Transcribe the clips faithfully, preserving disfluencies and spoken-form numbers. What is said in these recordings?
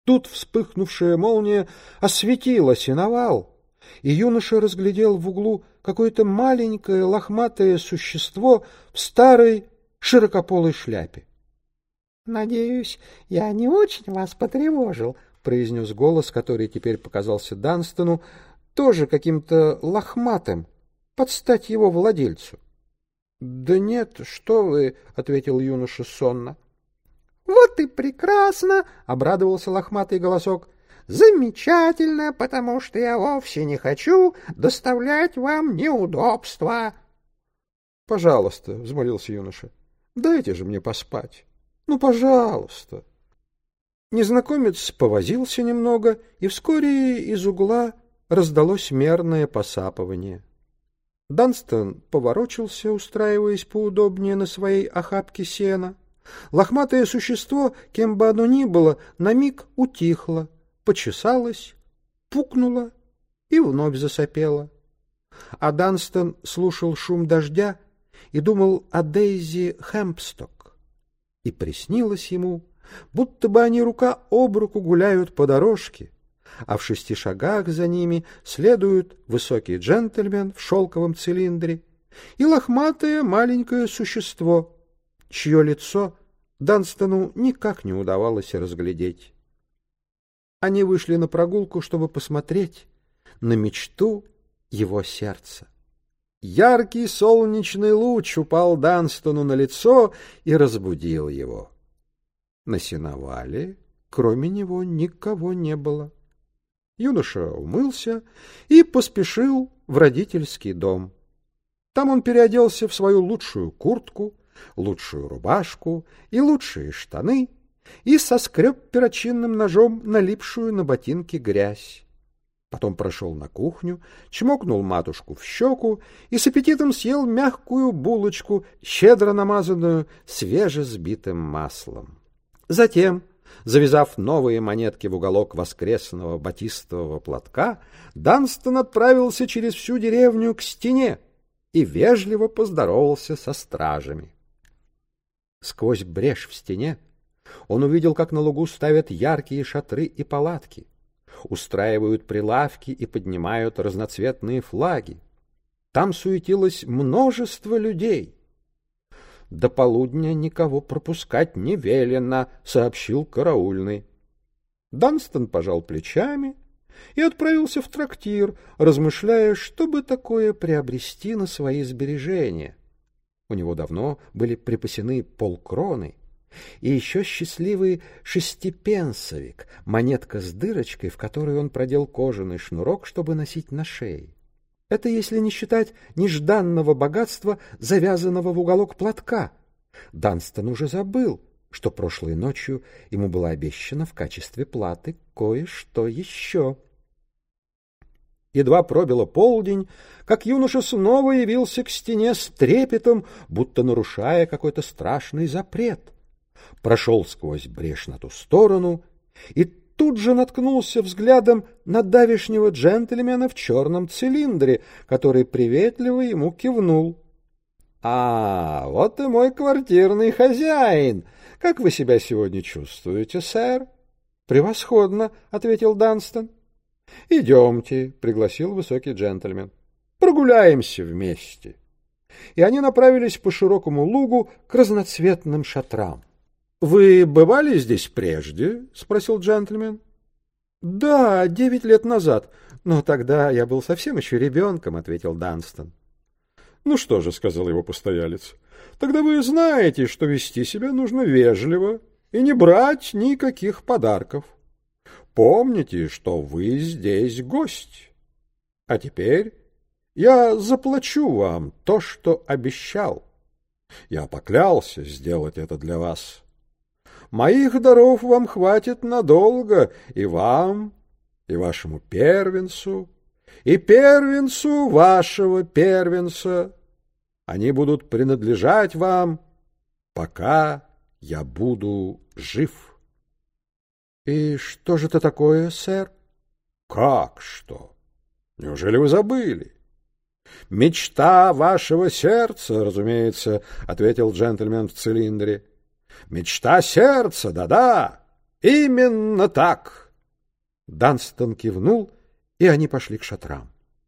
Тут вспыхнувшая молния осветила сеновал, и юноша разглядел в углу какое-то маленькое лохматое существо в старой широкополой шляпе. — Надеюсь, я не очень вас потревожил, — произнес голос, который теперь показался Данстону тоже каким-то лохматым, под стать его владельцу. — Да нет, что вы, — ответил юноша сонно. — Вот и прекрасно, — обрадовался лохматый голосок. — Замечательно, потому что я вовсе не хочу доставлять вам неудобства. — Пожалуйста, — взмолился юноша, — дайте же мне поспать. Ну, пожалуйста. Незнакомец повозился немного, и вскоре из угла раздалось мерное посапывание. Данстон поворочился, устраиваясь поудобнее на своей охапке сена. Лохматое существо, кем бы оно ни было, на миг утихло, почесалось, пукнуло и вновь засопело. А Данстон слушал шум дождя и думал о Дейзи Хэмпсток. И приснилось ему, будто бы они рука об руку гуляют по дорожке, а в шести шагах за ними следует высокий джентльмен в шелковом цилиндре и лохматое маленькое существо, чье лицо Данстону никак не удавалось разглядеть. Они вышли на прогулку, чтобы посмотреть на мечту его сердца. Яркий солнечный луч упал Данстону на лицо и разбудил его. На сеновале, кроме него, никого не было. Юноша умылся и поспешил в родительский дом. Там он переоделся в свою лучшую куртку, лучшую рубашку и лучшие штаны и соскреб перочинным ножом налипшую на ботинки грязь. Потом прошел на кухню, чмокнул матушку в щеку и с аппетитом съел мягкую булочку, щедро намазанную свежесбитым маслом. Затем, завязав новые монетки в уголок воскресного батистового платка, Данстон отправился через всю деревню к стене и вежливо поздоровался со стражами. Сквозь брешь в стене он увидел, как на лугу ставят яркие шатры и палатки, устраивают прилавки и поднимают разноцветные флаги. Там суетилось множество людей. До полудня никого пропускать не велено, — сообщил караульный. Данстон пожал плечами и отправился в трактир, размышляя, что бы такое приобрести на свои сбережения. У него давно были припасены полкроны и еще счастливый шестипенсовик, монетка с дырочкой, в которой он продел кожаный шнурок, чтобы носить на шее. Это если не считать нежданного богатства, завязанного в уголок платка. Данстон уже забыл, что прошлой ночью ему было обещано в качестве платы кое-что еще. Едва пробило полдень, как юноша снова явился к стене с трепетом, будто нарушая какой-то страшный запрет. Прошел сквозь брешь на ту сторону и тут же наткнулся взглядом на давешнего джентльмена в черном цилиндре, который приветливо ему кивнул. — А, вот и мой квартирный хозяин. Как вы себя сегодня чувствуете, сэр? — Превосходно, — ответил Данстон. — Идемте, — пригласил высокий джентльмен. — Прогуляемся вместе. И они направились по широкому лугу к разноцветным шатрам. — Вы бывали здесь прежде? — спросил джентльмен. — Да, девять лет назад, но тогда я был совсем еще ребенком, — ответил Данстон. — Ну что же, — сказал его постоялец, — тогда вы знаете, что вести себя нужно вежливо и не брать никаких подарков. Помните, что вы здесь гость. А теперь я заплачу вам то, что обещал. Я поклялся сделать это для вас. Моих даров вам хватит надолго, и вам, и вашему первенцу, и первенцу вашего первенца. Они будут принадлежать вам, пока я буду жив. — И что же это такое, сэр? — Как что? Неужели вы забыли? — Мечта вашего сердца, разумеется, — ответил джентльмен в цилиндре. — Мечта сердца, да-да. Именно так. Данстон кивнул, и они пошли к шатрам.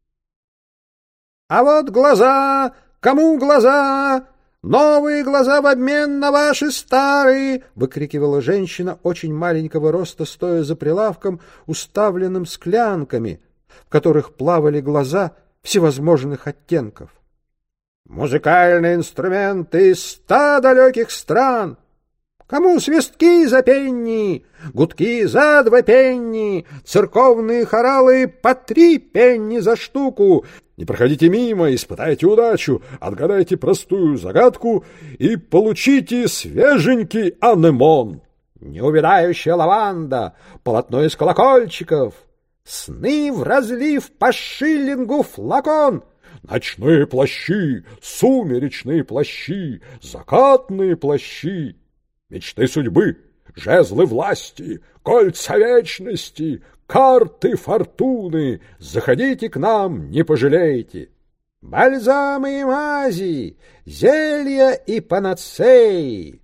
— А вот глаза! Кому глаза? Новые глаза в обмен на ваши старые! — выкрикивала женщина очень маленького роста, стоя за прилавком, уставленным склянками, в которых плавали глаза всевозможных оттенков. — Музыкальные инструменты из ста далеких стран! Кому свистки за пенни, гудки за два пенни, церковные хоралы по три пенни за штуку. Не проходите мимо, испытайте удачу, отгадайте простую загадку и получите свеженький анемон. Неувядающая лаванда, полотно из колокольчиков, сны в разлив по шиллингу флакон. Ночные плащи, сумеречные плащи, закатные плащи. Мечты судьбы, жезлы власти, кольца вечности, карты фортуны. Заходите к нам, не пожалеете. Бальзамы и мази, зелья и панацеи.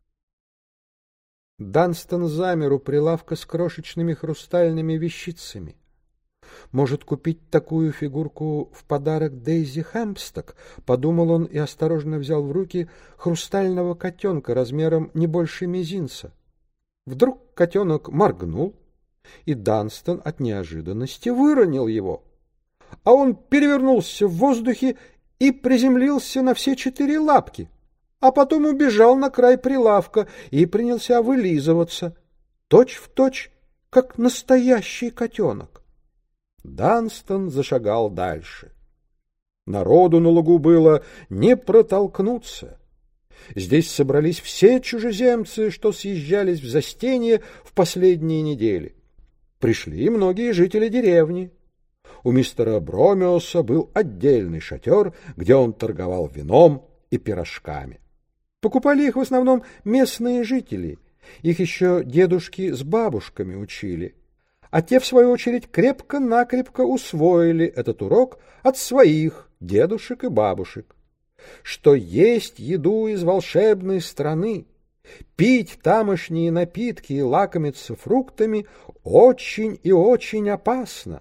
Данстон замер у прилавка с крошечными хрустальными вещицами. Может, купить такую фигурку в подарок Дейзи Хэмпсток, подумал он и осторожно взял в руки хрустального котенка размером не больше мизинца. Вдруг котенок моргнул, и Данстон от неожиданности выронил его. А он перевернулся в воздухе и приземлился на все четыре лапки, а потом убежал на край прилавка и принялся вылизываться, точь-в-точь, как настоящий котенок. Данстон зашагал дальше. Народу на лугу было не протолкнуться. Здесь собрались все чужеземцы, что съезжались в Застенье в последние недели. Пришли и многие жители деревни. У мистера Бромиуса был отдельный шатер, где он торговал вином и пирожками. Покупали их в основном местные жители. Их еще дедушки с бабушками учили. А те, в свою очередь, крепко-накрепко усвоили этот урок от своих дедушек и бабушек, что есть еду из волшебной страны, пить тамошние напитки и лакомиться фруктами очень и очень опасно.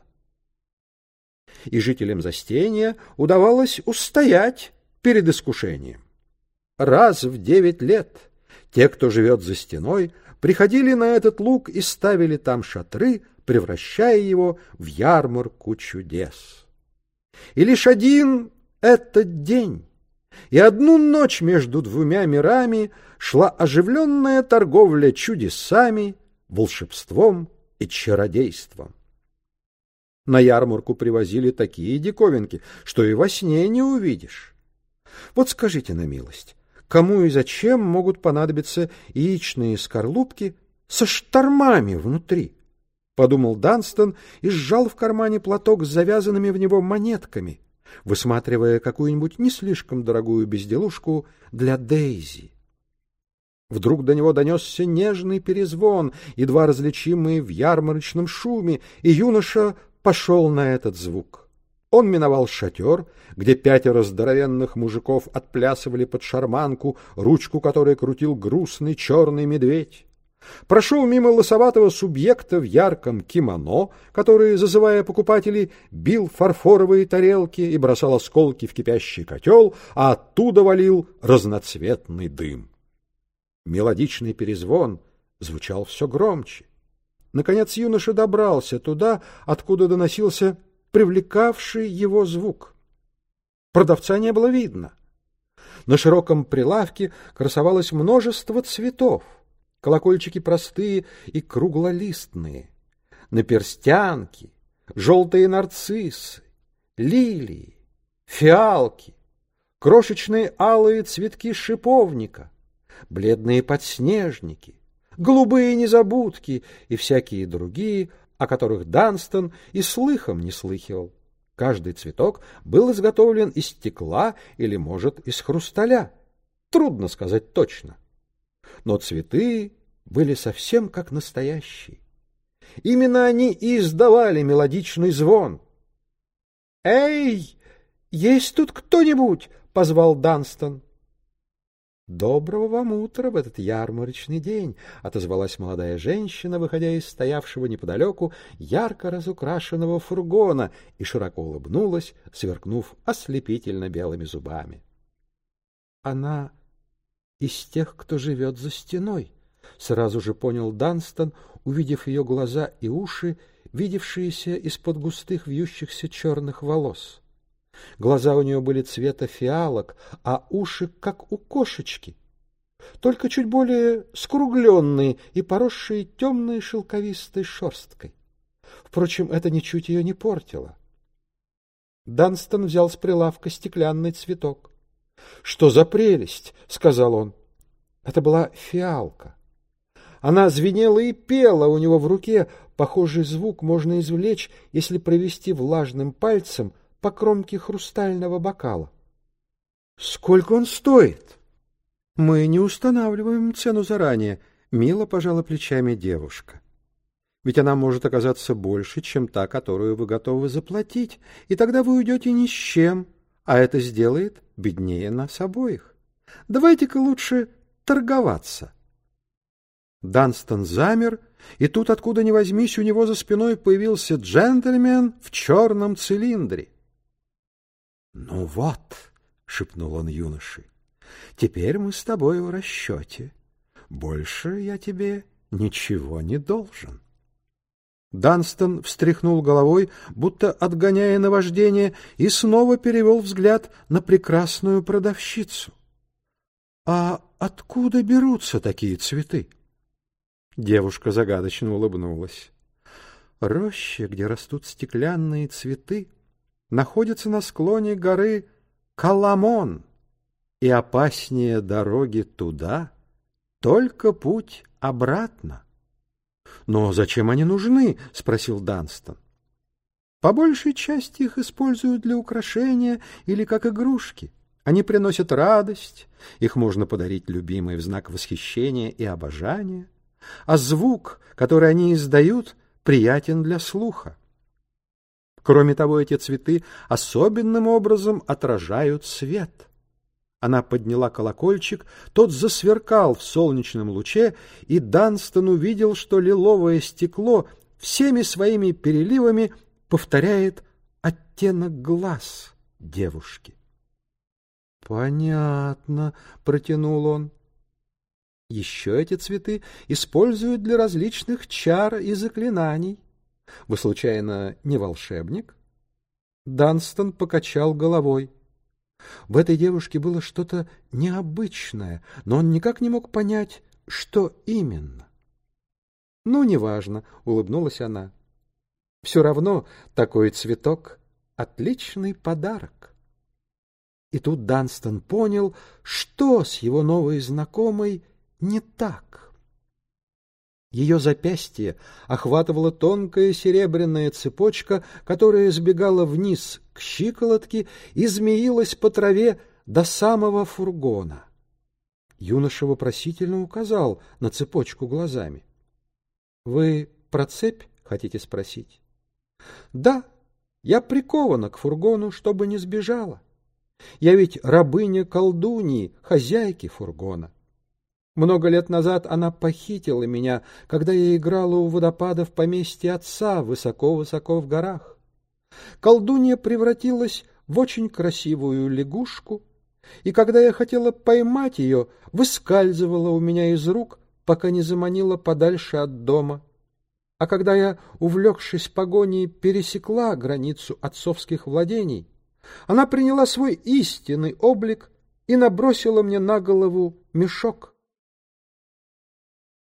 И жителям Застенья удавалось устоять перед искушением. Раз в девять лет те, кто живет за стеной, приходили на этот луг и ставили там шатры, превращая его в ярмарку чудес. И лишь один этот день и одну ночь между двумя мирами шла оживленная торговля чудесами, волшебством и чародейством. На ярмарку привозили такие диковинки, что и во сне не увидишь. Вот скажите на милость, кому и зачем могут понадобиться яичные скорлупки со штормами внутри? Подумал Данстон и сжал в кармане платок с завязанными в него монетками, высматривая какую-нибудь не слишком дорогую безделушку для Дейзи. Вдруг до него донесся нежный перезвон, едва различимый в ярмарочном шуме, и юноша пошел на этот звук. Он миновал шатер, где пятеро здоровенных мужиков отплясывали под шарманку, ручку которой крутил грустный черный медведь. Прошел мимо лысоватого субъекта в ярком кимоно, который, зазывая покупателей, бил фарфоровые тарелки и бросал осколки в кипящий котел, а оттуда валил разноцветный дым. Мелодичный перезвон звучал все громче. Наконец юноша добрался туда, откуда доносился привлекавший его звук. Продавца не было видно. На широком прилавке красовалось множество цветов. Колокольчики простые и круглолистные, наперстянки, желтые нарциссы, лилии, фиалки, крошечные алые цветки шиповника, бледные подснежники, голубые незабудки и всякие другие, о которых Данстон и слыхом не слыхивал. Каждый цветок был изготовлен из стекла или, может, из хрусталя. Трудно сказать точно. Но цветы были совсем как настоящие. Именно они и издавали мелодичный звон. «Эй, есть тут кто-нибудь?» — позвал Данстон. Доброго вам утра в этот ярмарочный день, — отозвалась молодая женщина, выходя из стоявшего неподалеку ярко разукрашенного фургона, и широко улыбнулась, сверкнув ослепительно белыми зубами. Она из тех, кто живет за стеной, — сразу же понял Данстон, увидев ее глаза и уши, видевшиеся из-под густых вьющихся черных волос. Глаза у нее были цвета фиалок, а уши как у кошечки, только чуть более скругленные и поросшие темной шелковистой шерсткой. Впрочем, это ничуть ее не портило. Данстон взял с прилавка стеклянный цветок. — Что за прелесть! — сказал он. Это была фиалка. Она звенела и пела у него в руке. Похожий звук можно извлечь, если провести влажным пальцем по кромке хрустального бокала. — Сколько он стоит? — Мы не устанавливаем цену заранее, — мило пожала плечами девушка. — Ведь она может оказаться больше, чем та, которую вы готовы заплатить, и тогда вы уйдете ни с чем, а это сделает беднее нас обоих. Давайте-ка лучше торговаться. Данстон замер, и тут, откуда ни возьмись, у него за спиной появился джентльмен в черном цилиндре. — Ну вот, — шепнул он юноше, — теперь мы с тобой в расчете. Больше я тебе ничего не должен. Данстон встряхнул головой, будто отгоняя наваждение, и снова перевел взгляд на прекрасную продавщицу. — А откуда берутся такие цветы? Девушка загадочно улыбнулась. Роща, где растут стеклянные цветы, находится на склоне горы Каламон, и опаснее дороги туда только путь обратно. — Но зачем они нужны? — спросил Данстон. — По большей части их используют для украшения или как игрушки. Они приносят радость, их можно подарить любимой в знак восхищения и обожания, а звук, который они издают, приятен для слуха. Кроме того, эти цветы особенным образом отражают свет. Она подняла колокольчик, тот засверкал в солнечном луче, и Данстон увидел, что лиловое стекло всеми своими переливами повторяет оттенок глаз девушки. — Понятно, — протянул он. — Еще эти цветы используют для различных чар и заклинаний. Вы, случайно, не волшебник? Данстон покачал головой. В этой девушке было что-то необычное, но он никак не мог понять, что именно. — Ну, неважно, — улыбнулась она. — Все равно такой цветок — отличный подарок. И тут Данстон понял, что с его новой знакомой не так. Ее запястье охватывала тонкая серебряная цепочка, которая сбегала вниз к щиколотке и змеилась по траве до самого фургона. Юноша вопросительно указал на цепочку глазами. — Вы про цепь хотите спросить? — Да, я прикована к фургону, чтобы не сбежала. Я ведь рабыня колдуньи, хозяйки фургона. Много лет назад она похитила меня, когда я играла у водопада в поместье отца высоко-высоко в горах. Колдунья превратилась в очень красивую лягушку, и когда я хотела поймать ее, выскальзывала у меня из рук, пока не заманила подальше от дома. А когда я, увлекшись погоней, пересекла границу отцовских владений, она приняла свой истинный облик и набросила мне на голову мешок.